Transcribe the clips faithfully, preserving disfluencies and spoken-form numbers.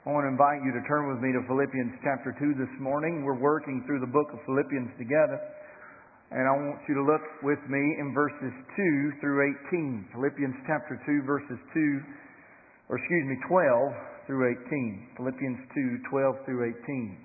I want to invite you to turn with me to Philippians chapter two this morning. We're working through the book of Philippians together. And I want you to look with me in verses two through eighteen. Philippians chapter two, verses two, or excuse me, twelve through eighteen. Philippians two, twelve through eighteen.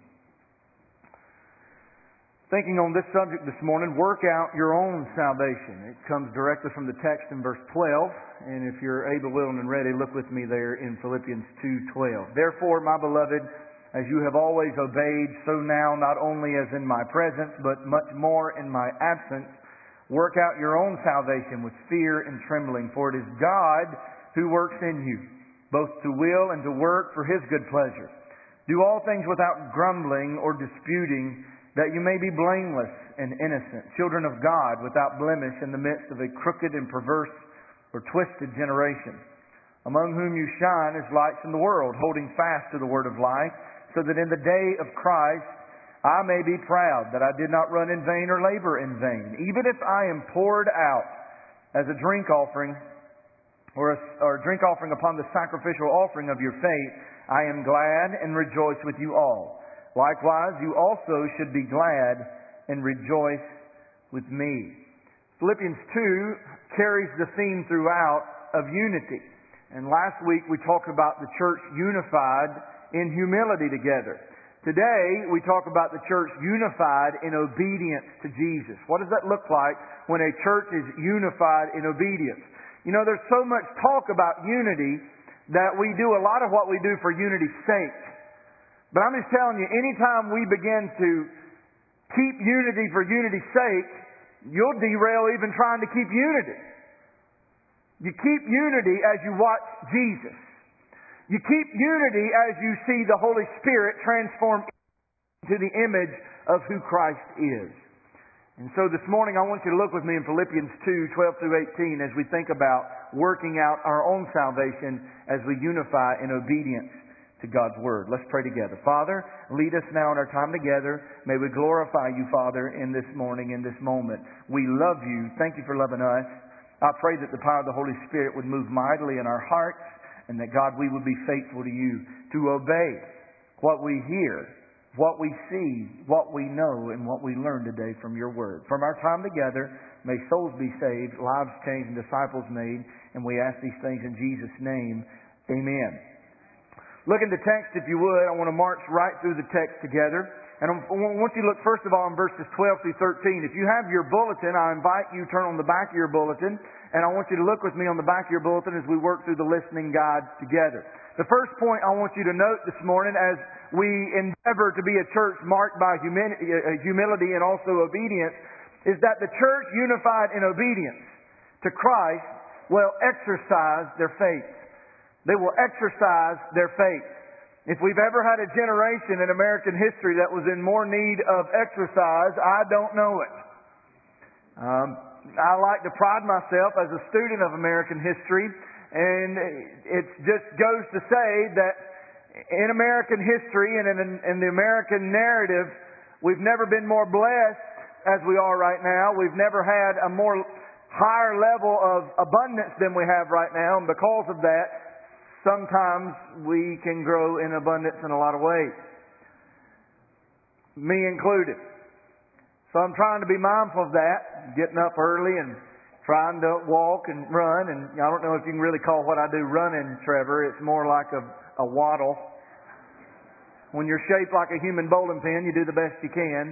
Thinking on this subject this morning, work out your own salvation. It comes directly from the text in verse twelve. And if you're able, willing, and ready, look with me there in Philippians two twelve. Therefore, my beloved, as you have always obeyed, so now, not only as in my presence, but much more in my absence, work out your own salvation with fear and trembling. For it is God who works in you, both to will and to work for His good pleasure. Do all things without grumbling or disputing, that you may be blameless and innocent, children of God, without blemish in the midst of a crooked and perverse or twisted generation, among whom you shine as lights in the world, holding fast to the word of life, so that in the day of Christ I may be proud that I did not run in vain or labor in vain. Even if I am poured out as a drink offering or a, or a drink offering upon the sacrificial offering of your faith, I am glad and rejoice with you all. Likewise, you also should be glad and rejoice with me. Philippians two carries the theme throughout of unity. And last week we talked about the church unified in humility together. Today we talk about the church unified in obedience to Jesus. What does that look like when a church is unified in obedience? You know, there's so much talk about unity that we do a lot of what we do for unity's sake. But I'm just telling you, anytime we begin to keep unity for unity's sake, you'll derail even trying to keep unity. You keep unity as you watch Jesus. You keep unity as you see the Holy Spirit transform into the image of who Christ is. And so this morning I want you to look with me in Philippians two, twelve through eighteen as we think about working out our own salvation as we unify in obedience to God's Word. Let's pray together. Father, lead us now in our time together. May we glorify you, Father, in this morning, in this moment. We love you. Thank you for loving us. I pray that the power of the Holy Spirit would move mightily in our hearts, and that, God, we would be faithful to you, to obey what we hear, what we see, what we know, and what we learn today from your Word. From our time together, may souls be saved, lives changed, and disciples made, and we ask these things in Jesus' name. Amen. Look at the text, if you would. I want to march right through the text together. And I want you to look, first of all, in verses twelve through thirteen. If you have your bulletin, I invite you to turn on the back of your bulletin. And I want you to look with me on the back of your bulletin as we work through the listening guide together. The first point I want you to note this morning, as we endeavor to be a church marked by humility and also obedience, is that the church unified in obedience to Christ will exercise their faith. They will exercise their faith. If we've ever had a generation in American history that was in more need of exercise, I don't know it. Um, I like to pride myself as a student of American history, and it just goes to say that in American history and in, in the American narrative, we've never been more blessed as we are right now. We've never had a more higher level of abundance than we have right now, and because of that, sometimes we can grow in abundance in a lot of ways. Me included. So I'm trying to be mindful of that, getting up early and trying to walk and run. And I don't know if you can really call what I do running, Trevor. It's more like a, a waddle. When you're shaped like a human bowling pin, you do the best you can.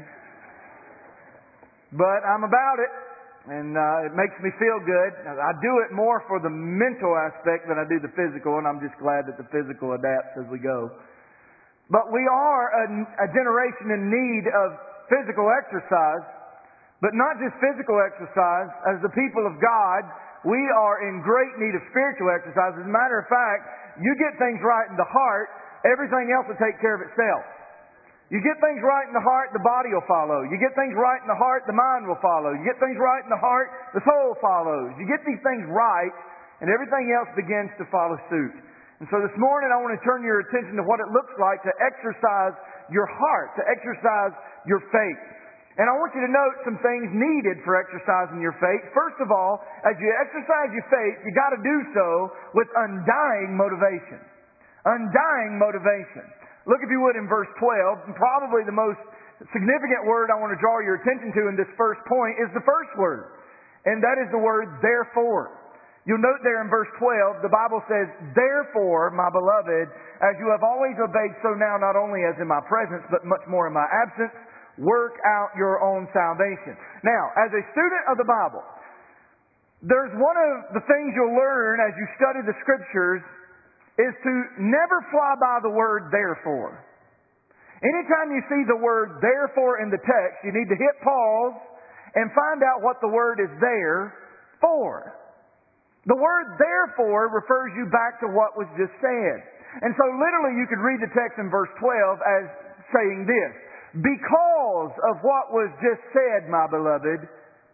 But I'm about it. And uh, it makes me feel good. I do it more for the mental aspect than I do the physical, and I'm just glad that the physical adapts as we go. But we are a, a generation in need of physical exercise, but not just physical exercise. As the people of God, we are in great need of spiritual exercise. As a matter of fact, you get things right in the heart, everything else will take care of itself. You get things right in the heart, the body will follow. You get things right in the heart, the mind will follow. You get things right in the heart, the soul follows. You get these things right, and everything else begins to follow suit. And so this morning I want to turn your attention to what it looks like to exercise your heart, to exercise your faith. And I want you to note some things needed for exercising your faith. First of all, as you exercise your faith, you got to do so with undying motivation. Undying motivation. Look, if you would, in verse twelve, and probably the most significant word I want to draw your attention to in this first point is the first word. And that is the word therefore. You'll note there in verse twelve, the Bible says, "Therefore, my beloved, as you have always obeyed, so now not only as in my presence, but much more in my absence, work out your own salvation." Now, as a student of the Bible, there's one of the things you'll learn as you study the Scriptures is to never fly by the word therefore. Anytime you see the word therefore in the text, you need to hit pause and find out what the word is there for. The word therefore refers you back to what was just said. And so literally you could read the text in verse twelve as saying this: "Because of what was just said, my beloved,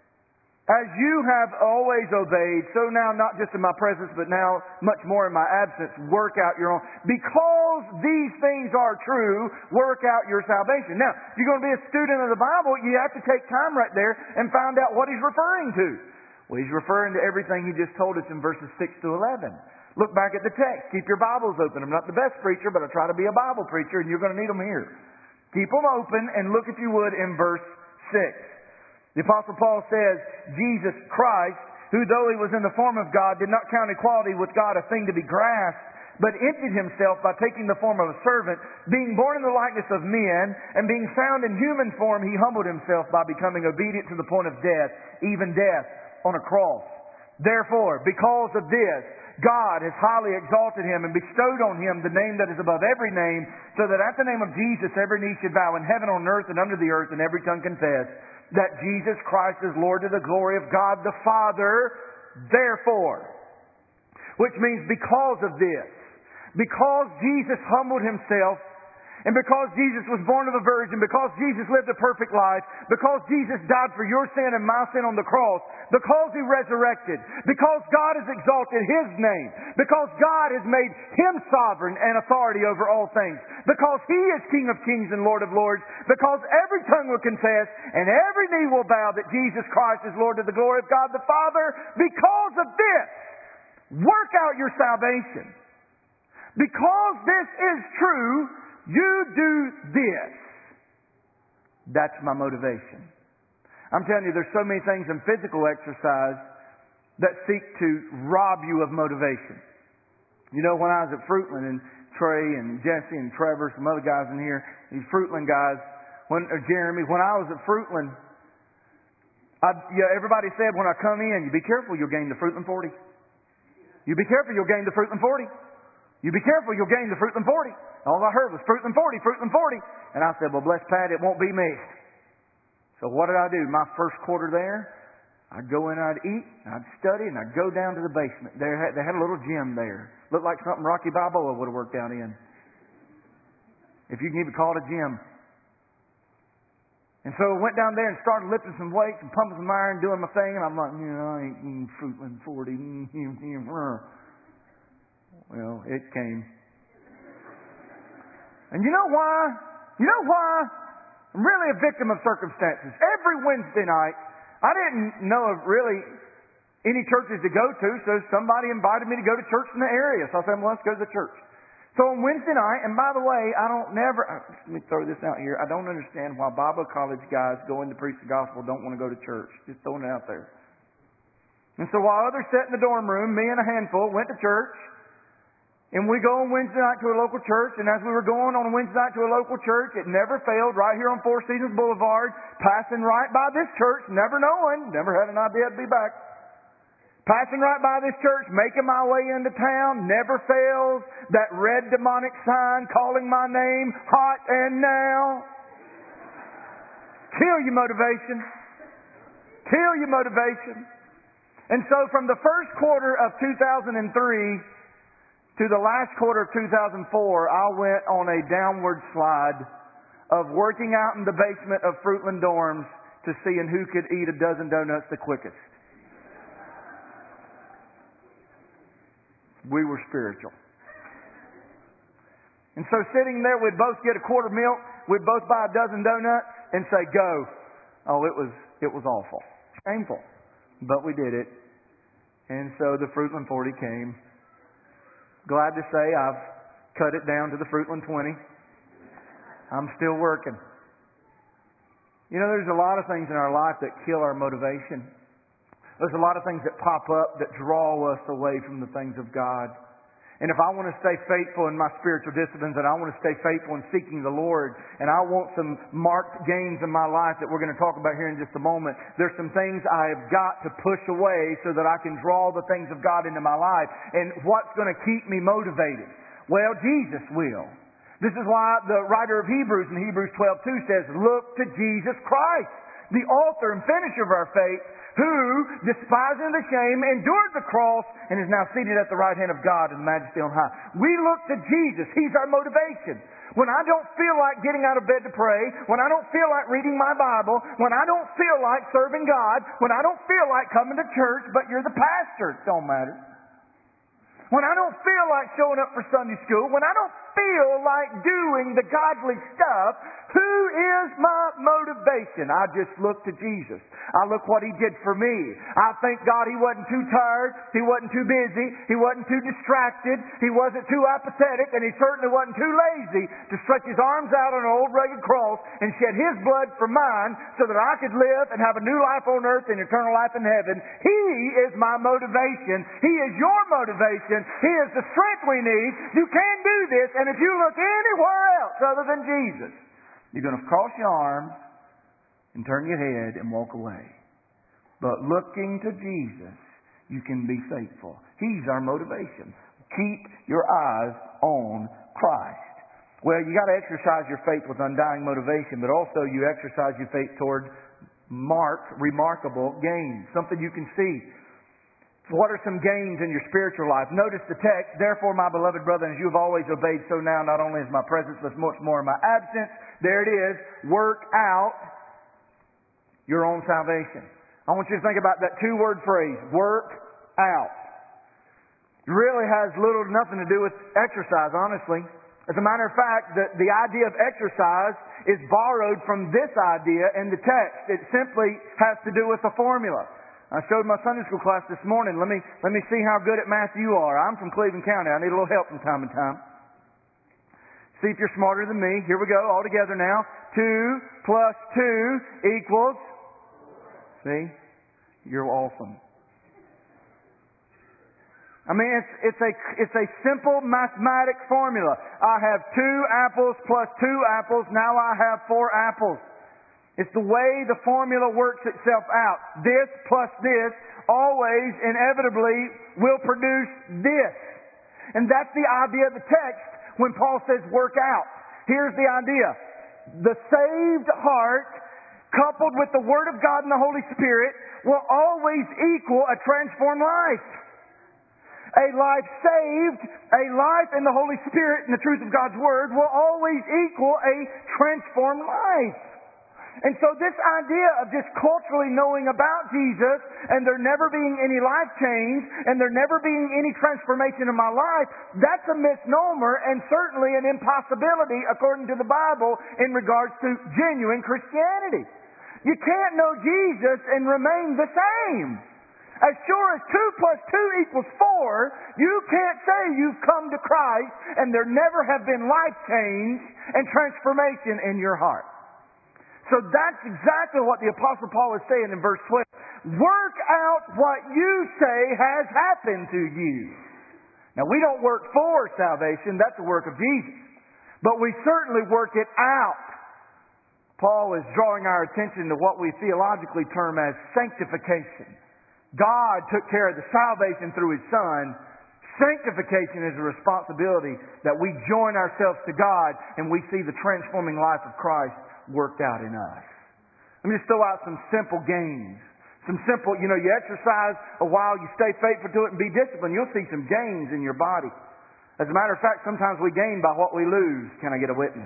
as you have always obeyed, so now not just in my presence, but now much more in my absence, work out your own." Because these things are true, work out your salvation. Now, if you're going to be a student of the Bible, you have to take time right there and find out what he's referring to. Well, he's referring to everything he just told us in verses six to eleven. Look back at the text. Keep your Bibles open. I'm not the best preacher, but I try to be a Bible preacher, and you're going to need them here. Keep them open and look, if you would, in verse six. The Apostle Paul says, "Jesus Christ, who though he was in the form of God, did not count equality with God a thing to be grasped, but emptied himself by taking the form of a servant, being born in the likeness of men, and being found in human form, he humbled himself by becoming obedient to the point of death, even death on a cross. Therefore, because of this, God has highly exalted him and bestowed on him the name that is above every name, so that at the name of Jesus every knee should bow in heaven, on earth, and under the earth, and every tongue confess that Jesus Christ is Lord, to the glory of God the Father. Therefore," which means because of this, because Jesus humbled himself, and because Jesus was born of a virgin, because Jesus lived a perfect life, because Jesus died for your sin and my sin on the cross, because he resurrected, because God has exalted his name, because God has made him sovereign and authority over all things, because he is King of kings and Lord of lords, because every tongue will confess and every knee will bow that Jesus Christ is Lord, to the glory of God the Father. Because of this, work out your salvation. Because this is true, you do this. That's my motivation. I'm telling you, there's so many things in physical exercise that seek to rob you of motivation. You know, when I was at Fruitland, and Trey and Jesse and Trevor, some other guys in here, these Fruitland guys, when or Jeremy, when I was at Fruitland, I, yeah, everybody said when I come in, you be careful, you'll gain the Fruitland forty. You be careful, you'll gain the Fruitland forty. You be careful, you'll gain the Fruitland forty. All I heard was Fruitland forty, Fruitland forty. And I said, well, bless Pat, it won't be me. So what did I do? My first quarter there, I'd go in, I'd eat, I'd study, and I'd go down to the basement. They had, they had a little gym there. Looked like something Rocky Balboa would have worked out in. If you can even call it a gym. And so I went down there and started lifting some weights and pumping some iron, doing my thing. And I'm like, you know, I ain't eating Fruitland forty. Well, it came. And you know why? You know why? I'm really a victim of circumstances. Every Wednesday night, I didn't know of really any churches to go to, so somebody invited me to go to church in the area. So I said, well, let's go to the church. So on Wednesday night, and by the way, I don't never, let me throw this out here. I don't understand why Bible college guys going to preach the gospel don't want to go to church. Just throwing it out there. And so while others sat in the dorm room, me and a handful went to church. And we go on Wednesday night to a local church, and as we were going on Wednesday night to a local church, it never failed, right here on Four Seasons Boulevard, passing right by this church, never knowing, never had an idea I'd be back. Passing right by this church, making my way into town, never fails, that red demonic sign calling my name, hot and now. Kill your motivation. Kill your motivation. And so from the first quarter of two thousand three to the last quarter of two thousand four, I went on a downward slide of working out in the basement of Fruitland dorms to seeing who could eat a dozen donuts the quickest. We were spiritual. And so sitting there, we'd both get a quart of milk, we'd both buy a dozen donuts and say, go. Oh, it was, it was awful. Shameful. But we did it. And so the Fruitland forty came. Glad to say I've cut it down to the Fruitland twenty. I'm still working. You know, there's a lot of things in our life that kill our motivation. There's a lot of things that pop up that draw us away from the things of God. And if I want to stay faithful in my spiritual disciplines, and I want to stay faithful in seeking the Lord, and I want some marked gains in my life that we're going to talk about here in just a moment, there's some things I have got to push away so that I can draw the things of God into my life. And what's going to keep me motivated? Well, Jesus will. This is why the writer of Hebrews in Hebrews twelve two says, look to Jesus Christ, the author and finisher of our faith, who, despising the shame, endured the cross and is now seated at the right hand of God in the majesty on high. We look to Jesus. He's our motivation. When I don't feel like getting out of bed to pray, when I don't feel like reading my Bible, when I don't feel like serving God, when I don't feel like coming to church, but you're the pastor, it don't matter. When I don't feel like showing up for Sunday school, when I don't feel like doing the godly stuff, who is my motivation? I just look to Jesus. I look what He did for me. I thank God He wasn't too tired. He wasn't too busy. He wasn't too distracted. He wasn't too apathetic. And He certainly wasn't too lazy to stretch His arms out on an old rugged cross and shed His blood for mine so that I could live and have a new life on earth and eternal life in heaven. He is my motivation. He is your motivation. He is the strength we need. You can do this. And if you look anywhere else other than Jesus, you're going to cross your arms and turn your head and walk away. But looking to Jesus, you can be faithful. He's our motivation. Keep your eyes on Christ. Well, you got to exercise your faith with undying motivation, but also you exercise your faith toward marked, remarkable gains, something you can see. What are some gains in your spiritual life? Notice the text, therefore, my beloved brethren, as you have always obeyed, so now, not only is my presence, but much more in my absence. There it is. Work out your own salvation. I want you to think about that two-word phrase, work out. It really has little to nothing to do with exercise, honestly. As a matter of fact, the, the idea of exercise is borrowed from this idea in the text. It simply has to do with a formula. I showed my Sunday school class this morning. Let me, let me see how good at math you are. I'm from Cleveland County. I need a little help from time to time. See if you're smarter than me. Here we go, all together now. Two plus two equals... See? You're awesome. I mean, it's, it's, a, it's a simple mathematic formula. I have two apples plus two apples. Now I have four apples. It's the way the formula works itself out. This plus this always inevitably will produce this. And that's the idea of the text when Paul says work out. Here's the idea. The saved heart, coupled with the Word of God and the Holy Spirit, will always equal a transformed life. A life saved, a life in the Holy Spirit and the truth of God's Word will always equal a transformed life. And so this idea of just culturally knowing about Jesus and there never being any life change and there never being any transformation in my life, that's a misnomer and certainly an impossibility according to the Bible in regards to genuine Christianity. You can't know Jesus and remain the same. As sure as two plus two equals four, you can't say you've come to Christ and there never have been life change and transformation in your heart. So that's exactly what the Apostle Paul is saying in verse twelve. Work out what you say has happened to you. Now, we don't work for salvation. That's the work of Jesus. But we certainly work it out. Paul is drawing our attention to what we theologically term as sanctification. God took care of the salvation through His Son. Sanctification is a responsibility that we join ourselves to God and we see the transforming life of Christ worked out in us. Let me just throw out some simple gains. Some simple, you know, you exercise a while, you stay faithful to it and be disciplined, you'll see some gains in your body. As a matter of fact, sometimes we gain by what we lose. Can I get a witness?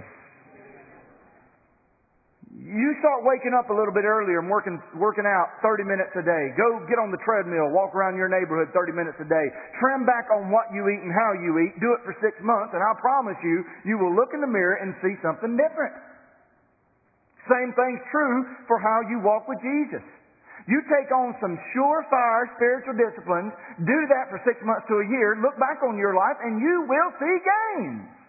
You start waking up a little bit earlier and working working out thirty minutes a day. Go get on the treadmill, walk around your neighborhood thirty minutes a day. Trim back on what you eat and how you eat. Do it for six months and I promise you, you will look in the mirror and see something different. Same thing's true for how you walk with Jesus. You take on some surefire spiritual disciplines, do that for six months to a year, look back on your life, and you will see gains.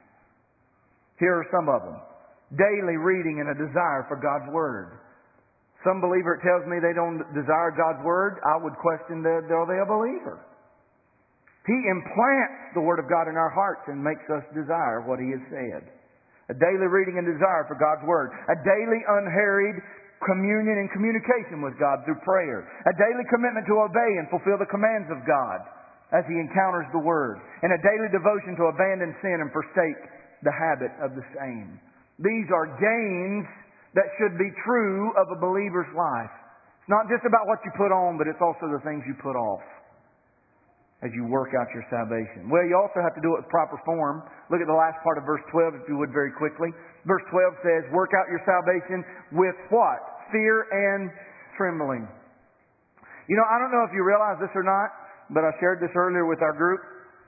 Here are some of them. Daily reading and a desire for God's Word. Some believer tells me they don't desire God's Word. I would question that are they a believer? He implants the Word of God in our hearts and makes us desire what He has said. A daily reading and desire for God's Word. A daily unharried communion and communication with God through prayer. A daily commitment to obey and fulfill the commands of God as He encounters the Word. And a daily devotion to abandon sin and forsake the habit of the same. These are gains that should be true of a believer's life. It's not just about what you put on, but it's also the things you put off as you work out your salvation. Well, you also have to do it with proper form. Look at the last part of verse twelve, if you would, very quickly. Verse twelve says, work out your salvation with what? Fear and trembling. You know, I don't know if you realize this or not, but I shared this earlier with our group.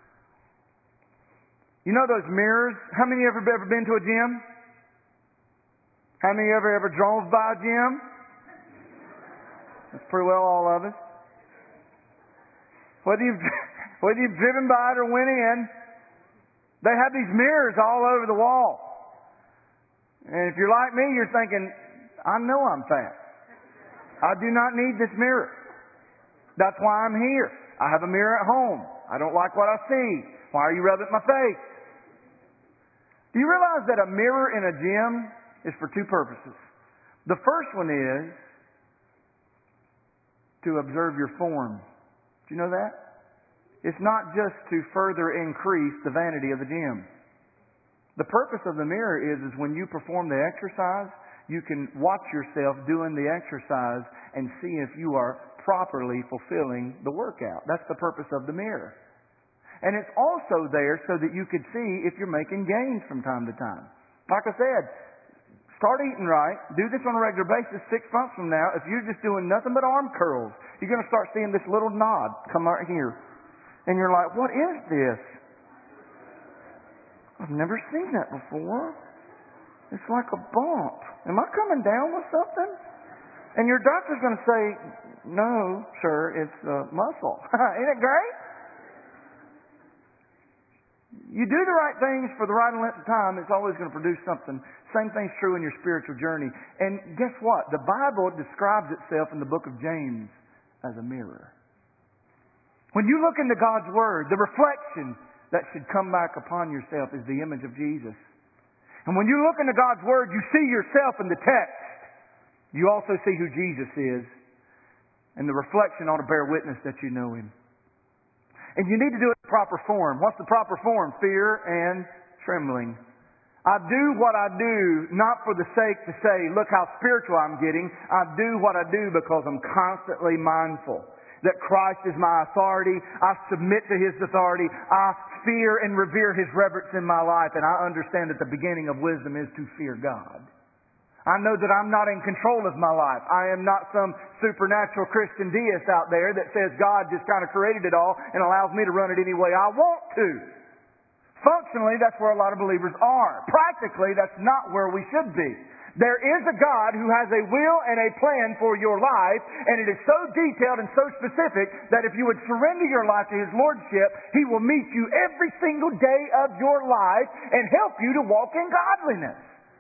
You know those mirrors? How many of you have ever been to a gym? How many ever ever drove by a gym? That's pretty well all of us. Whether you've, whether you've driven by it or went in, they have these mirrors all over the wall. And if you're like me, you're thinking, I know I'm fat. I do not need this mirror. That's why I'm here. I have a mirror at home. I don't like what I see. Why are you rubbing my face? Do you realize that a mirror in a gym is for two purposes? The first one is to observe your form. Do you know that? It's not just to further increase the vanity of the gym. The purpose of the mirror is, is when you perform the exercise, you can watch yourself doing the exercise and see if you are properly fulfilling the workout. That's the purpose of the mirror. And it's also there so that you could see if you're making gains from time to time. Like I said, start eating right. Do this on a regular basis. Six months from now, if you're just doing nothing but arm curls, you're going to start seeing this little nod come right here. And you're like, what is this? I've never seen that before. It's like a bump. Am I coming down with something? And your doctor's going to say, no, sir, it's a muscle. Isn't it great? You do the right things for the right length of time, it's always going to produce something. Same thing's true in your spiritual journey. And guess what? The Bible describes itself in the book of James as a mirror. When you look into God's Word, the reflection that should come back upon yourself is the image of Jesus. And when you look into God's Word, you see yourself in the text. You also see who Jesus is. And the reflection ought to bear witness that you know Him. And you need to do it in proper form. What's the proper form? Fear and trembling. I do what I do not for the sake to say, look how spiritual I'm getting. I do what I do because I'm constantly mindful that Christ is my authority. I submit to His authority. I fear and revere His reverence in my life. And I understand that the beginning of wisdom is to fear God. I know that I'm not in control of my life. I am not some supernatural Christian deist out there that says God just kind of created it all and allows me to run it any way I want to. Functionally, that's where a lot of believers are. Practically, that's not where we should be. There is a God who has a will and a plan for your life, and it is so detailed and so specific that if you would surrender your life to His Lordship, He will meet you every single day of your life and help you to walk in godliness.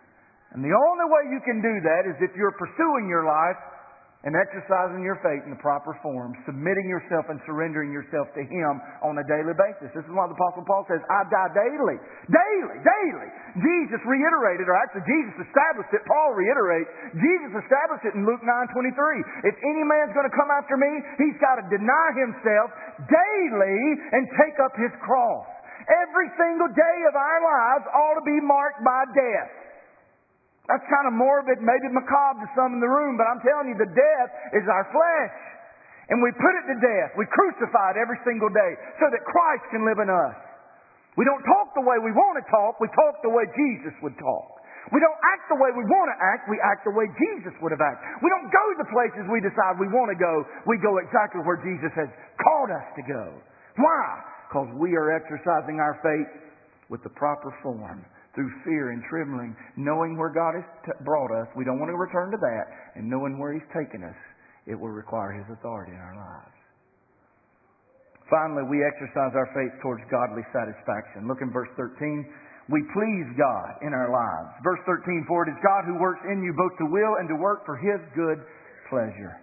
And the only way you can do that is if you're pursuing your life and exercising your faith in the proper form, submitting yourself and surrendering yourself to Him on a daily basis. This is why the Apostle Paul says, I die daily. Daily, daily. Jesus reiterated, or actually Jesus established it. Paul reiterates, Jesus established it in Luke nine twenty-three. If any man's going to come after me, he's got to deny himself daily and take up his cross. Every single day of our lives ought to be marked by death. That's kind of morbid, maybe macabre to some in the room, but I'm telling you, the death is our flesh. And we put it to death. We crucify it every single day so that Christ can live in us. We don't talk the way we want to talk. We talk the way Jesus would talk. We don't act the way we want to act. We act the way Jesus would have acted. We don't go the places we decide we want to go. We go exactly where Jesus has called us to go. Why? Because we are exercising our faith with the proper form. Through fear and trembling, knowing where God has t- brought us. We don't want to return to that. And knowing where He's taken us, it will require His authority in our lives. Finally, we exercise our faith towards godly satisfaction. Look in verse thirteen. we please God in our lives. Verse thirteen, for it is God who works in you both to will and to work for His good pleasure.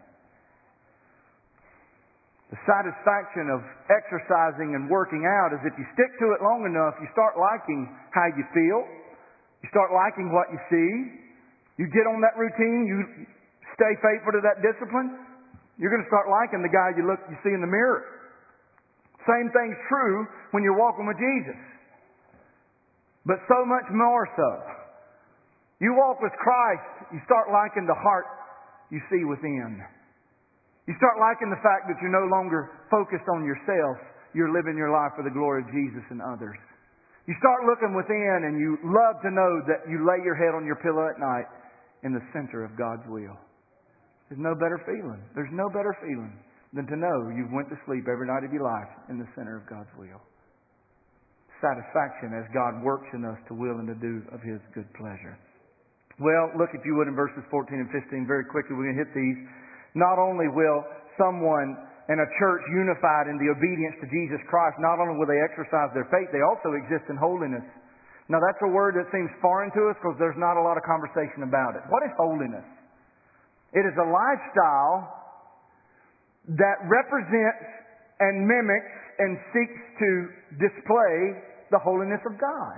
The satisfaction of exercising and working out is if you stick to it long enough, you start liking how you feel. You start liking what you see. You get on that routine. You stay faithful to that discipline. You're going to start liking the guy you look, you see in the mirror. Same thing's true when you're walking with Jesus. But so much more so. You walk with Christ, you start liking the heart you see within. You start liking the fact that you're no longer focused on yourself. You're living your life for the glory of Jesus and others. You start looking within and you love to know that you lay your head on your pillow at night in the center of God's will. There's no better feeling. There's no better feeling than to know you've went to sleep every night of your life in the center of God's will. Satisfaction as God works in us to will and to do of His good pleasure. Well, look if you would in verses fourteen and fifteen very quickly. We're going to hit these. Not only will someone in a church unified in the obedience to Jesus Christ, not only will they exercise their faith, they also exist in holiness. Now that's a word that seems foreign to us because there's not a lot of conversation about it. What is holiness? It is a lifestyle that represents and mimics and seeks to display the holiness of God.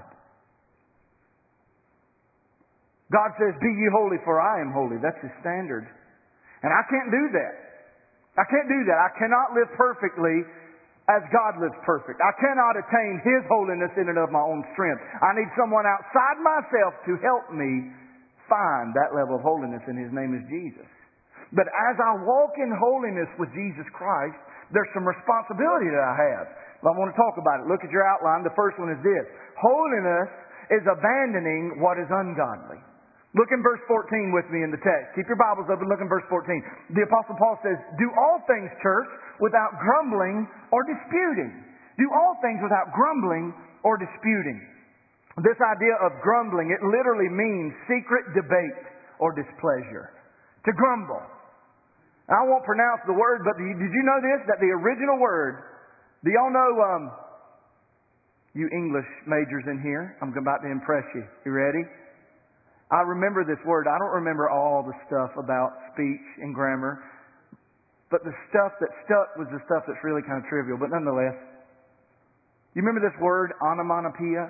God says, be ye holy for I am holy. That's His standard. And I can't do that. I can't do that. I cannot live perfectly as God lives perfect. I cannot attain His holiness in and of my own strength. I need someone outside myself to help me find that level of holiness, and His name is Jesus. But as I walk in holiness with Jesus Christ, there's some responsibility that I have. I want to talk about it. Look at your outline. The first one is this. Holiness is abandoning what is ungodly. Look in verse fourteen with me in the text. Keep your Bibles open. Look in verse fourteen. The Apostle Paul says, do all things, church, without grumbling or disputing. Do all things without grumbling or disputing. This idea of grumbling, it literally means secret debate or displeasure. To grumble. I won't pronounce the word, but did you know this? That the original word, do y'all know, um, you English majors in here, I'm about to impress you. You ready? I remember this word. I don't remember all the stuff about speech and grammar, but the stuff that stuck was the stuff that's really kind of trivial, but nonetheless. You remember this word, onomatopoeia?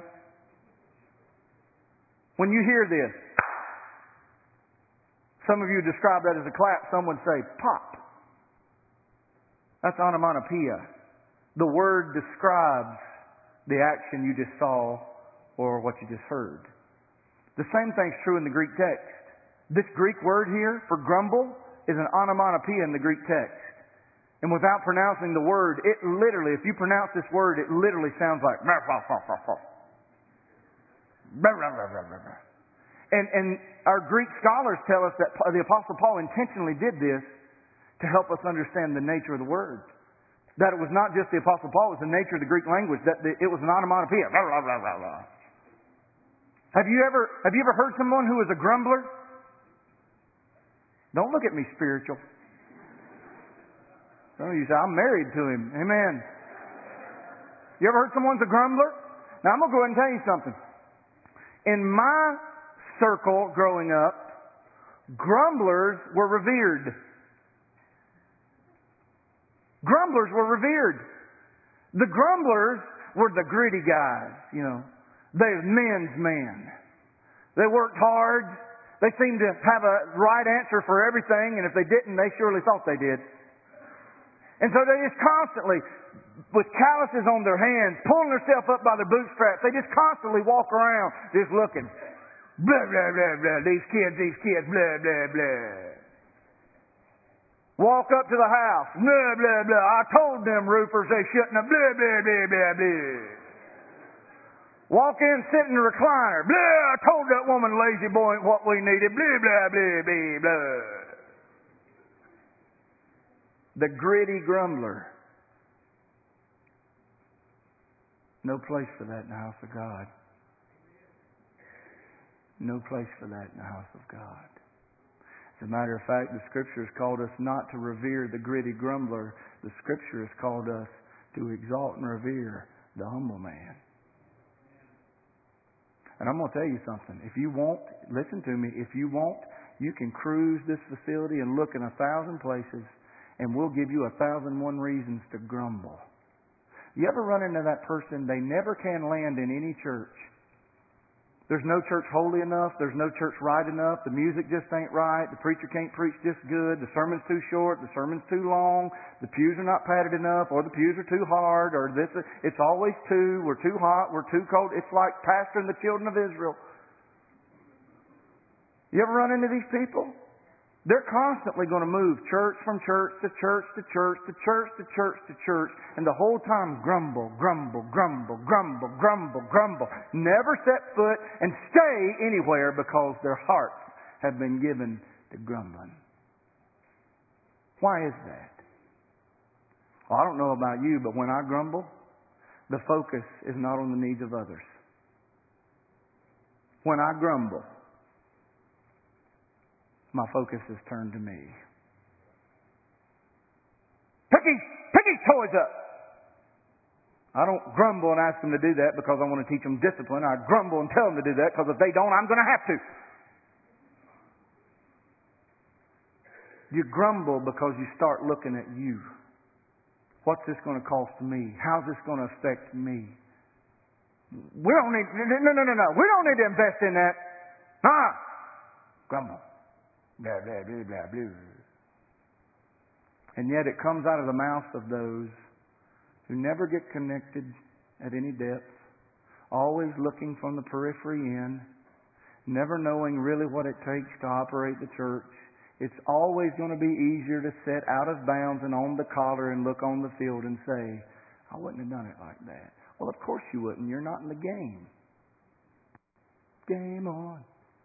When you hear this, some of you describe that as a clap. Some would say pop. That's onomatopoeia. The word describes the action you just saw or what you just heard. The same thing's true in the Greek text. This Greek word here for grumble is an onomatopoeia in the Greek text. And without pronouncing the word, it literally, if you pronounce this word, it literally sounds like and, and our Greek scholars tell us that the Apostle Paul intentionally did this to help us understand the nature of the word. That it was not just the Apostle Paul, it was the nature of the Greek language, that the, it was an onomatopoeia. Have you ever have you ever heard someone who is a grumbler? Don't look at me spiritual. Some of you say, I'm married to him. Amen. You ever heard someone's a grumbler? Now I'm going to go ahead and tell you something. In my circle growing up, grumblers were revered. Grumblers were revered. The grumblers were the gritty guys, you know. They're men's men. They worked hard. They seemed to have a right answer for everything, and if they didn't, they surely thought they did. And so they just constantly, with calluses on their hands, pulling themselves up by their bootstraps, they just constantly walk around just looking. Blah, blah, blah, blah. These kids, these kids, blah, blah, blah. Walk up to the house. Blah, blah, blah. I told them roofers they shouldn't have, blah, blah, blah, blah, blah. Walk in, sit in the recliner. Blah, I told that woman lazy boy what we needed. Blah, blah, blah, blah, blah. The gritty grumbler. No place for that in the house of God. No place for that in the house of God. As a matter of fact, the Scripture has called us not to revere the gritty grumbler. The Scripture has called us to exalt and revere the humble man. And I'm going to tell you something. If you want, listen to me, if you want, you can cruise this facility and look in a thousand places, and we'll give you a thousand one reasons to grumble. You ever run into that person? They never can land in any church. There's no church holy enough. There's no church right enough. The music just ain't right. The preacher can't preach just good. The sermon's too short. The sermon's too long. The pews are not padded enough, or the pews are too hard, or this. It's always too. We're too hot. We're too cold. It's like pastoring the children of Israel. You ever run into these people? They're constantly going to move church from church to church to church to church to church to church, and the whole time grumble, grumble, grumble, grumble, grumble, grumble. Never set foot and stay anywhere because their hearts have been given to grumbling. Why is that? Well, I don't know about you, but when I grumble, the focus is not on the needs of others. When I grumble, my focus is turned to me. Pick his, pick his toys up. I don't grumble and ask them to do that because I want to teach them discipline. I grumble and tell them to do that because if they don't, I'm going to have to. You grumble because you start looking at you. What's this going to cost me? How's this going to affect me? We don't need, no, no, no, no. We don't need to invest in that. Huh? Grumble. Blah, blah, blah, blah, blah. And yet it comes out of the mouth of those who never get connected at any depth, always looking from the periphery in, never knowing really what it takes to operate the church. It's always going to be easier to sit out of bounds and on the collar and look on the field and say, I wouldn't have done it like that. Well, of course you wouldn't. You're not in the game. Game on.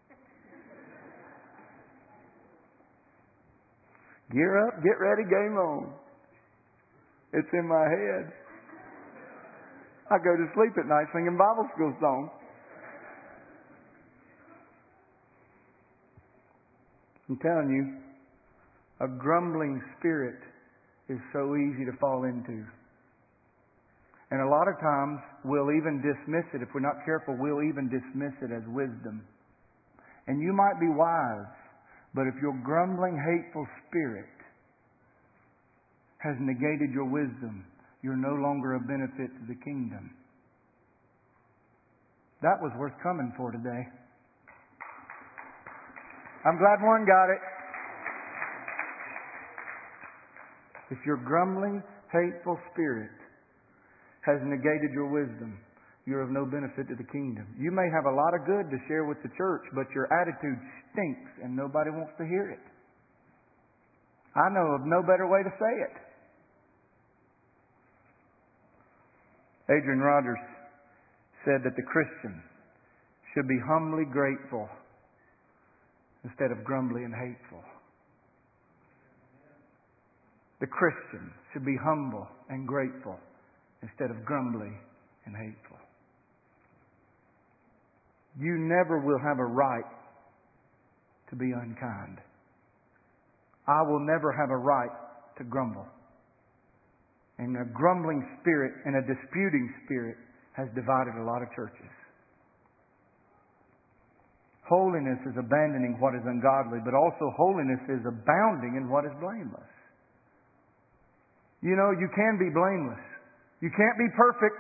Gear up, get ready, game on. It's in my head. I go to sleep at night singing Bible school songs. I'm telling you, a grumbling spirit is so easy to fall into. And a lot of times, we'll even dismiss it. If we're not careful, we'll even dismiss it as wisdom. And you might be wise, but if your grumbling, hateful spirit has negated your wisdom, you're no longer a benefit to the kingdom. That was worth coming for today. I'm glad one got it. If your grumbling, hateful spirit has negated your wisdom, you're of no benefit to the kingdom. You may have a lot of good to share with the church, but your attitude stinks and nobody wants to hear it. I know of no better way to say it. Adrian Rogers said that the Christian should be humbly grateful instead of grumbly and hateful. The Christian should be humble and grateful instead of grumbly and hateful. You never will have a right to be unkind. I will never have a right to grumble. And a grumbling spirit and a disputing spirit has divided a lot of churches. Holiness is abandoning what is ungodly, but also holiness is abounding in what is blameless. You know, you can be blameless. You can't be perfect,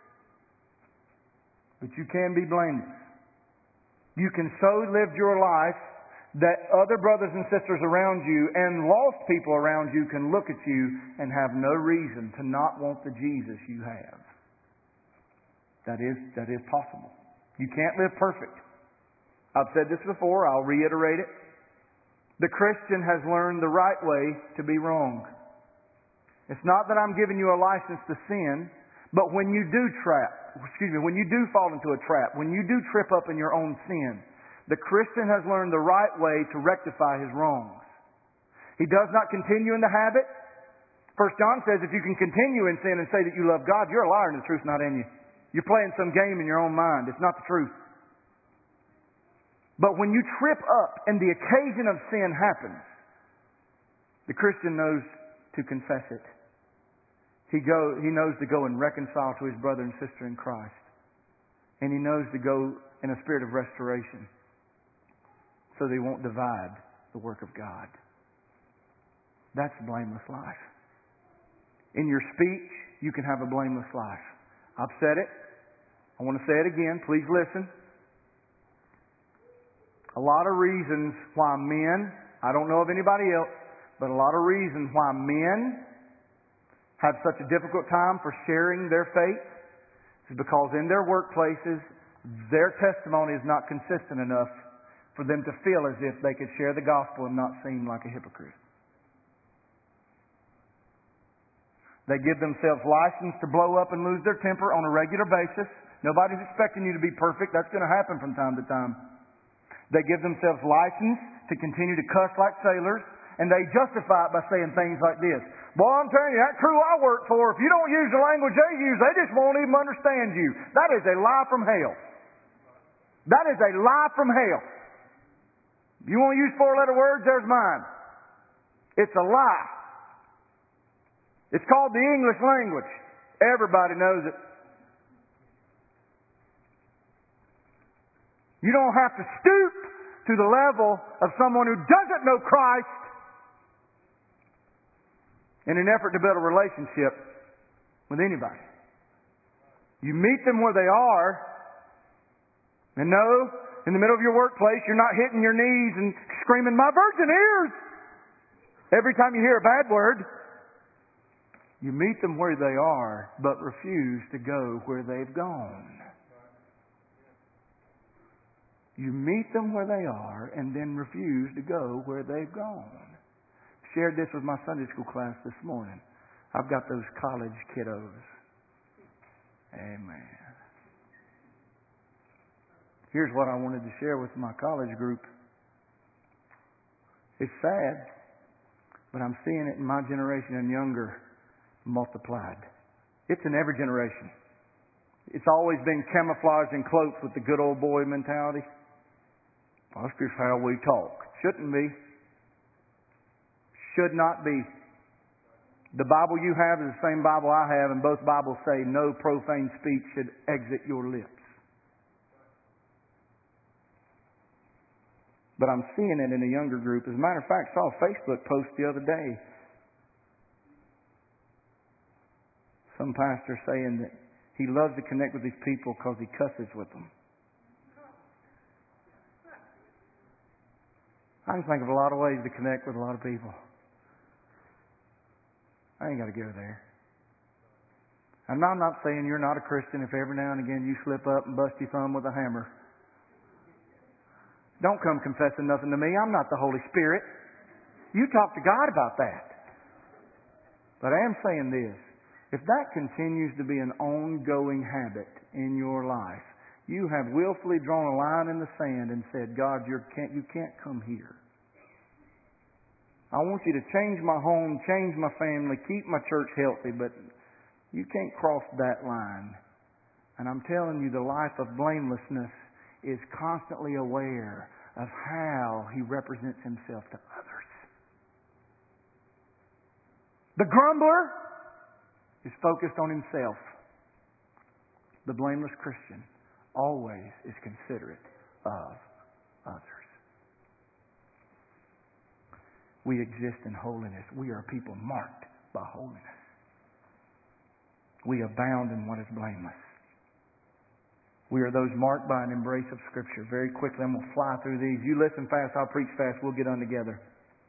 but you can be blameless. You can so live your life that other brothers and sisters around you and lost people around you can look at you and have no reason to not want the Jesus you have. That is, that is possible. You can't live perfect. I've said this before, I'll reiterate it. The Christian has learned the right way to be wrong. It's not that I'm giving you a license to sin, but when you do trap, excuse me, when you do fall into a trap, when you do trip up in your own sin, the Christian has learned the right way to rectify his wrongs. He does not continue in the habit. First John says if you can continue in sin and say that you love God, you're a liar and the truth's not in you. You're playing some game in your own mind. It's not the truth. But when you trip up and the occasion of sin happens, the Christian knows to confess it. He go, he knows to go and reconcile to his brother and sister in Christ. And he knows to go in a spirit of restoration so they won't divide the work of God. That's a blameless life. In your speech, you can have a blameless life. I've said it. I want to say it again. Please listen. A lot of reasons why men, I don't know of anybody else, but a lot of reasons why men have such a difficult time for sharing their faith is because in their workplaces, their testimony is not consistent enough for them to feel as if they could share the gospel and not seem like a hypocrite. They give themselves license to blow up and lose their temper on a regular basis. Nobody's expecting you to be perfect. That's going to happen from time to time. They give themselves license to continue to cuss like sailors, and they justify it by saying things like this. Boy, I'm telling you, that crew I work for, if you don't use the language they use, they just won't even understand you. That is a lie from hell. That is a lie from hell. You want to use four-letter words? There's mine. It's a lie. It's called the English language. Everybody knows it. You don't have to stoop to the level of someone who doesn't know Christ in an effort to build a relationship with anybody. You meet them where they are, and know, in the middle of your workplace, you're not hitting your knees and screaming, "My virgin ears!" every time you hear a bad word. You meet them where they are, but refuse to go where they've gone. You meet them where they are and then refuse to go where they've gone. Shared this with my Sunday school class this morning. I've got those college kiddos. Amen. Here's what I wanted to share with my college group. It's sad, but I'm seeing it in my generation and younger multiplied. It's in every generation. It's always been camouflaged and cloaked with the good old boy mentality. That's just how we talk. Shouldn't be. Should not be. The Bible you have is the same Bible I have, and both Bibles say no profane speech should exit your lips. But I'm seeing it in a younger group. As a matter of fact, I saw a Facebook post the other day. Some pastor saying that he loves to connect with these people because he cusses with them. I can think of a lot of ways to connect with a lot of people. I ain't got to go there. And I'm not saying you're not a Christian if every now and again you slip up and bust your thumb with a hammer. Don't come confessing nothing to me. I'm not the Holy Spirit. You talk to God about that. But I am saying this. If that continues to be an ongoing habit in your life, you have willfully drawn a line in the sand and said, God, you can't, you can't come here. I want you to change my home, change my family, keep my church healthy, but you can't cross that line. And I'm telling you, the life of blamelessness is constantly aware of how he represents himself to others. The grumbler is focused on himself. The blameless Christian always is considerate of others. We exist in holiness. We are people marked by holiness. We abound in what is blameless. We are those marked by an embrace of Scripture. Very quickly, I'm going to fly through these. You listen fast, I'll preach fast. We'll get on together.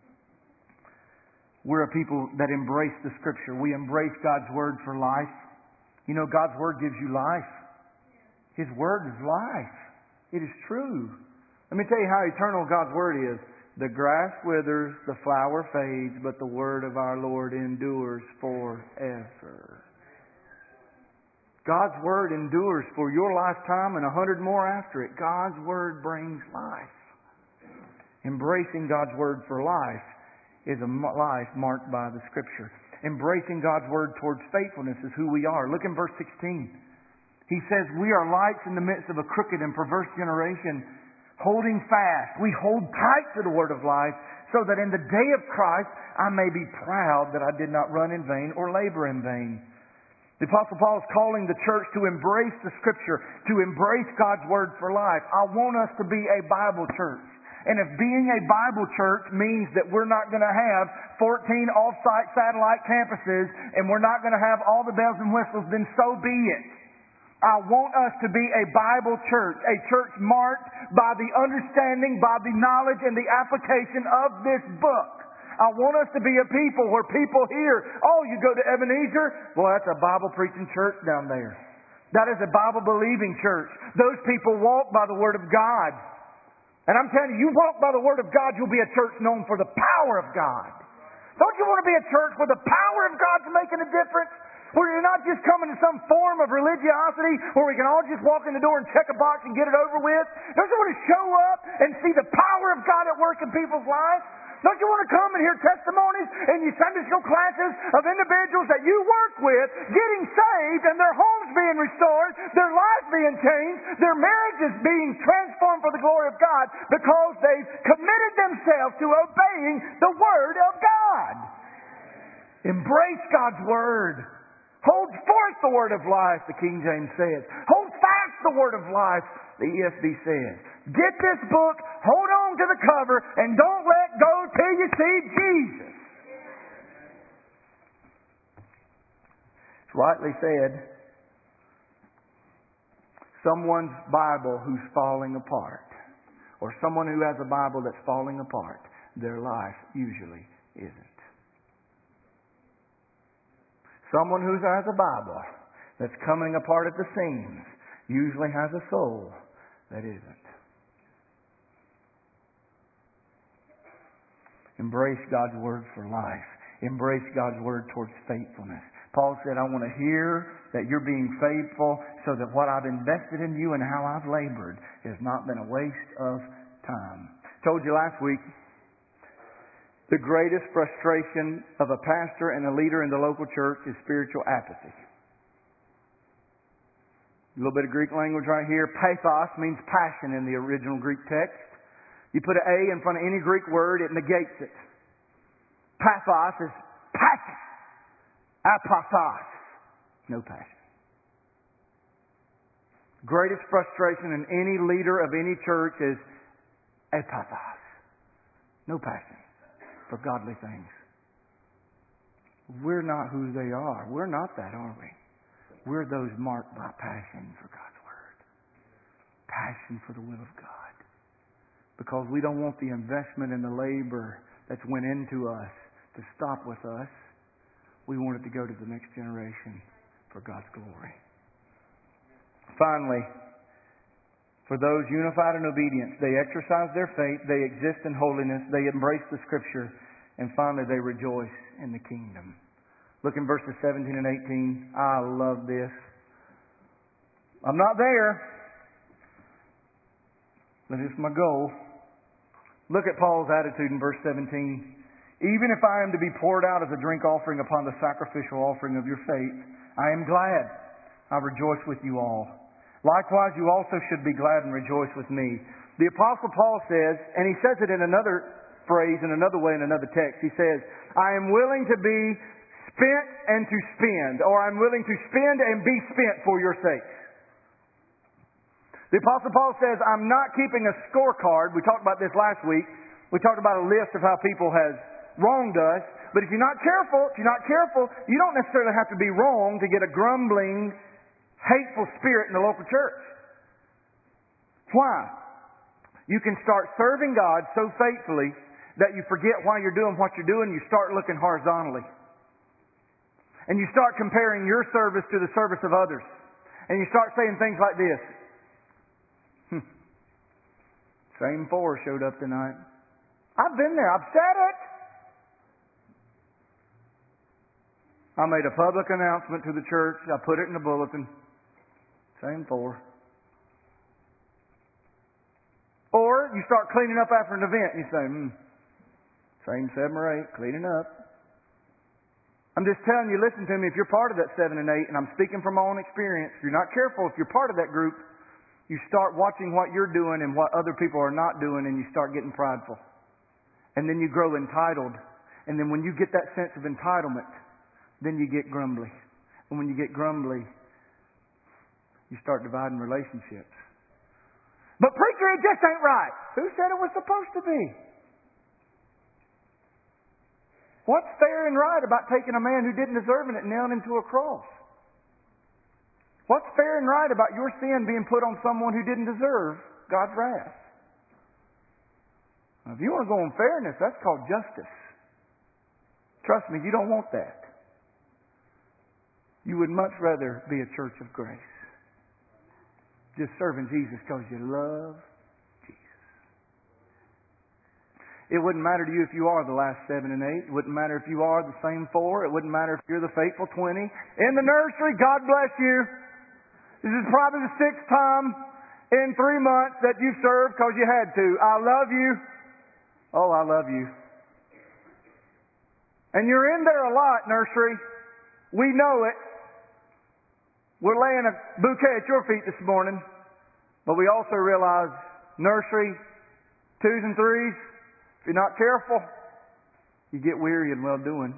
We're a people that embrace the Scripture. We embrace God's Word for life. You know, God's Word gives you life. His Word is life. It is true. Let me tell you how eternal God's Word is. The grass withers, the flower fades, but the Word of our Lord endures forever. God's Word endures for your lifetime and a hundred more after it. God's Word brings life. Embracing God's Word for life is a life marked by the Scripture. Embracing God's Word towards faithfulness is who we are. Look in verse sixteen. He says, we are lights in the midst of a crooked and perverse generation, holding fast. We hold tight to the Word of life, so that in the day of Christ I may be proud that I did not run in vain or labor in vain. The Apostle Paul is calling the church to embrace the Scripture, to embrace God's Word for life. I want us to be a Bible church. And if being a Bible church means that we're not going to have fourteen off-site satellite campuses and we're not going to have all the bells and whistles, then so be it. I want us to be a Bible church, a church marked by the understanding, by the knowledge, and the application of this book. I want us to be a people where people hear, oh, you go to Ebenezer? Well, that's a Bible-preaching church down there. That is a Bible-believing church. Those people walk by the Word of God. And I'm telling you, you walk by the Word of God, you'll be a church known for the power of God. Don't you want to be a church where the power of God's making a difference? Where you're not just coming to some form of religiosity where we can all just walk in the door and check a box and get it over with? Don't you want to show up and see the power of God at work in people's lives? Don't you want to come and hear testimonies in your Sunday school classes of individuals that you work with getting saved and their homes being restored, their lives being changed, their marriages being transformed for the glory of God because they've committed themselves to obeying the Word of God? Embrace God's Word. Hold forth the Word of life, the King James says. Hold fast the Word of life, the E S V says. Get this book, hold on to the cover, and don't let go till you see Jesus. It's rightly said, someone's Bible who's falling apart, or someone who has a Bible that's falling apart, their life usually isn't. Someone who has a Bible that's coming apart at the seams usually has a soul that isn't. Embrace God's Word for life. Embrace God's Word towards faithfulness. Paul said, I want to hear that you're being faithful so that what I've invested in you and how I've labored has not been a waste of time. I told you last week, the greatest frustration of a pastor and a leader in the local church is spiritual apathy. A little bit of Greek language right here. Pathos means passion in the original Greek text. You put an A in front of any Greek word, it negates it. Pathos is passion. Apathos, no passion. Greatest frustration in any leader of any church is apathos. No passion for godly things. We're not who they are. We're not that, are we? We're those marked by passion for God's Word. Passion for the will of God. Because we don't want the investment and the labor that's went into us to stop with us. We want it to go to the next generation for God's glory. Finally, for those unified in obedience, they exercise their faith, they exist in holiness, they embrace the Scripture, and finally they rejoice in the kingdom. Look in verses seventeen and eighteen. I love this. I'm not there, but it's my goal. Look at Paul's attitude in verse seventeen. Even if I am to be poured out as a drink offering upon the sacrificial offering of your faith, I am glad. I rejoice with you all. Likewise, you also should be glad and rejoice with me. The Apostle Paul says, and he says it in another phrase, in another way, in another text. He says, I am willing to be spent and to spend, or I'm willing to spend and be spent for your sake. The Apostle Paul says, I'm not keeping a scorecard. We talked about this last week. We talked about a list of how people has wronged us. But if you're not careful, if you're not careful, you don't necessarily have to be wrong to get a grumbling, hateful spirit in the local church. Why? You can start serving God so faithfully that you forget why you're doing what you're doing. You start looking horizontally. And you start comparing your service to the service of others. And you start saying things like this. Hmm. Same four showed up tonight. I've been there. I've said it. I made a public announcement to the church. I put it in the bulletin. Same four. Or you start cleaning up after an event and you say, hmm, same seven or eight, cleaning up. I'm just telling you, listen to me, if you're part of that seven and eight, and I'm speaking from my own experience, if you're not careful, if you're part of that group, you start watching what you're doing and what other people are not doing, and you start getting prideful. And then you grow entitled. And then when you get that sense of entitlement, then you get grumbly. And when you get grumbly, you start dividing relationships. But preacher, it just ain't right. Who said it was supposed to be? What's fair and right about taking a man who didn't deserve it and nailing him to a cross? What's fair and right about your sin being put on someone who didn't deserve God's wrath? Now, if you want to go on fairness, that's called justice. Trust me, you don't want that. You would much rather be a church of grace. Just serving Jesus because you love Jesus. It wouldn't matter to you if you are the last seven and eight. It wouldn't matter if you are the same four. It wouldn't matter if you're the faithful twenty. In the nursery, God bless you. This is probably the sixth time in three months that you served because you had to. I love you. Oh, I love you. And you're in there a lot, nursery. We know it. We're laying a bouquet at your feet this morning. But we also realize nursery, twos and threes, if you're not careful, you get weary in well doing.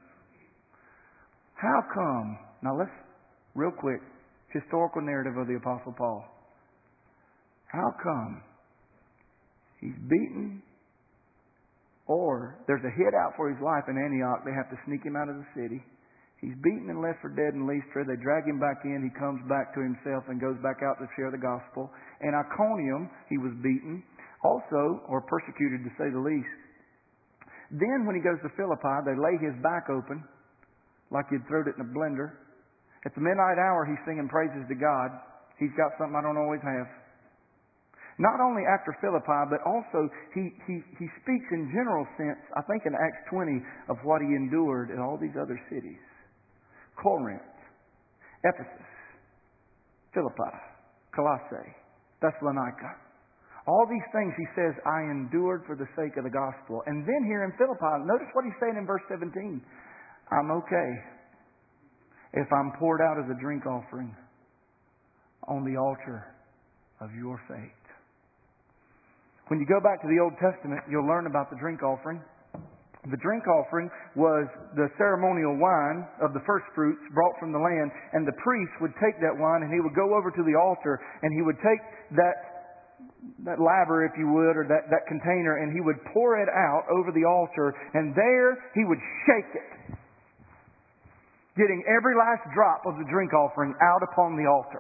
How come? Now let's, real quick, historical narrative of the Apostle Paul. How come he's beaten, or there's a hit out for his life in Antioch? They have to sneak him out of the city. He's beaten and left for dead in Lystra. They drag him back in. He comes back to himself and goes back out to share the gospel. In Iconium, he was beaten, also, or persecuted to say the least. Then when he goes to Philippi, they lay his back open like you'd thrown it in a blender. At the midnight hour, he's singing praises to God. He's got something I don't always have. Not only after Philippi, but also he, he, he speaks in general sense, I think in Acts twenty, of what he endured in all these other cities. Corinth, Ephesus, Philippi, Colossae, Thessalonica. All these things he says, I endured for the sake of the gospel. And then here in Philippi, notice what he's saying in verse seventeen. I'm okay if I'm poured out as a drink offering on the altar of your faith. When you go back to the Old Testament, you'll learn about the drink offering. The drink offering was the ceremonial wine of the first fruits brought from the land, and the priest would take that wine and he would go over to the altar and he would take that that laver, if you would, or that, that container, and he would pour it out over the altar, and there he would shake it, getting every last drop of the drink offering out upon the altar.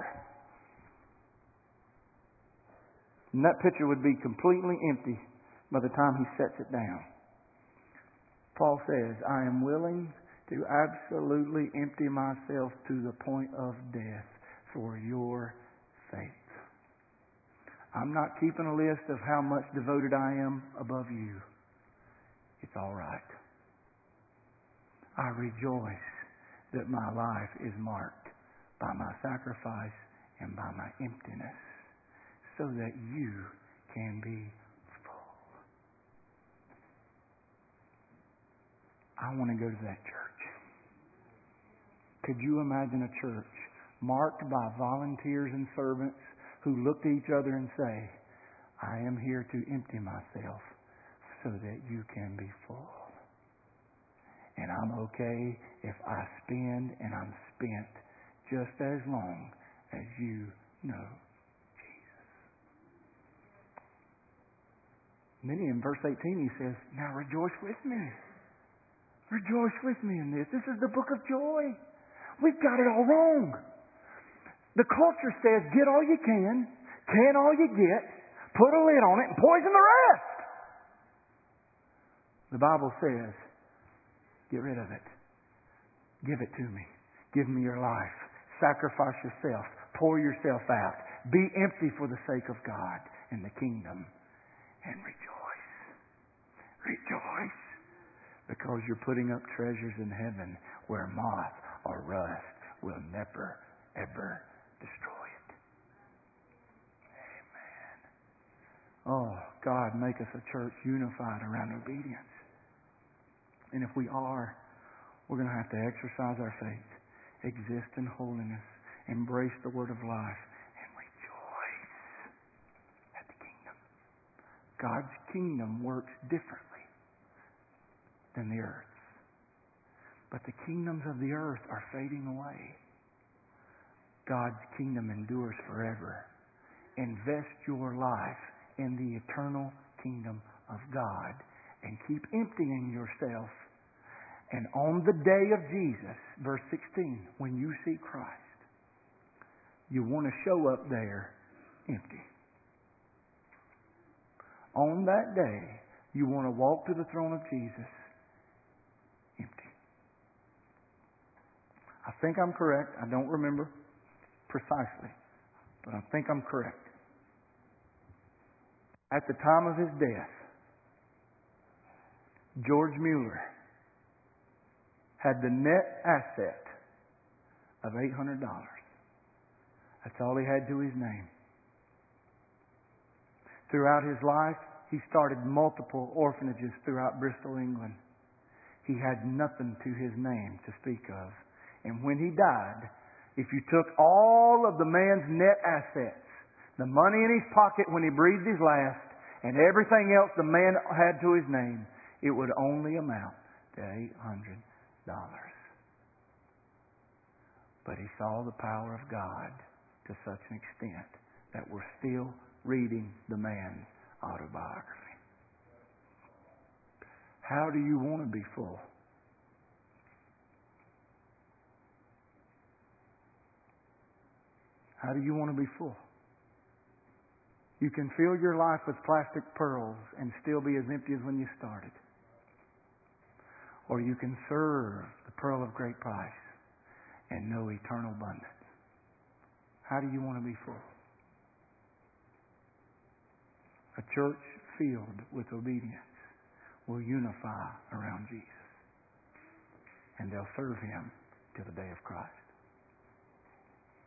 And that pitcher would be completely empty by the time he sets it down. Paul says, I am willing to absolutely empty myself to the point of death for your faith. I'm not keeping a list of how much devoted I am above you. It's all right. I rejoice that my life is marked by my sacrifice and by my emptiness, so that you can be full. I want to go to that church. Could you imagine a church marked by volunteers and servants who look to each other and say, I am here to empty myself so that you can be full. And I'm okay if I spend and I'm spent just as long as you know Jesus. And then in verse eighteen he says, now rejoice with me. Rejoice with me in this. This is the book of joy. We've got it all wrong. The culture says, get all you can, can all you get, put a lid on it, and poison the rest. The Bible says, get rid of it. Give it to me. Give me your life. Sacrifice yourself. Pour yourself out. Be empty for the sake of God and the kingdom. And rejoice. Rejoice. Because you're putting up treasures in heaven where moth or rust will never, ever destroy it. Amen. Oh, God, make us a church unified around obedience. And if we are, we're going to have to exercise our faith, exist in holiness, embrace the word of life, and rejoice at the kingdom. God's kingdom works differently than the earth's. But the kingdoms of the earth are fading away. God's kingdom endures forever. Invest your life in the eternal kingdom of God and keep emptying yourself. And on the day of Jesus, verse sixteen, when you see Christ, you want to show up there empty. On that day, you want to walk to the throne of Jesus empty. I think I'm correct. I don't remember precisely, but I think I'm correct. At the time of his death, George Mueller had the net asset of eight hundred dollars. That's all he had to his name. Throughout his life, he started multiple orphanages throughout Bristol, England. He had nothing to his name to speak of. And when he died, if you took all of the man's net assets, the money in his pocket when he breathed his last, and everything else the man had to his name, it would only amount to eight hundred dollars. But he saw the power of God to such an extent that we're still reading the man's autobiography. How do you want to be full? How do you want to be full? You can fill your life with plastic pearls and still be as empty as when you started. Or you can serve the pearl of great price and know eternal abundance. How do you want to be full? A church filled with obedience will unify around Jesus. And they'll serve Him till the day of Christ.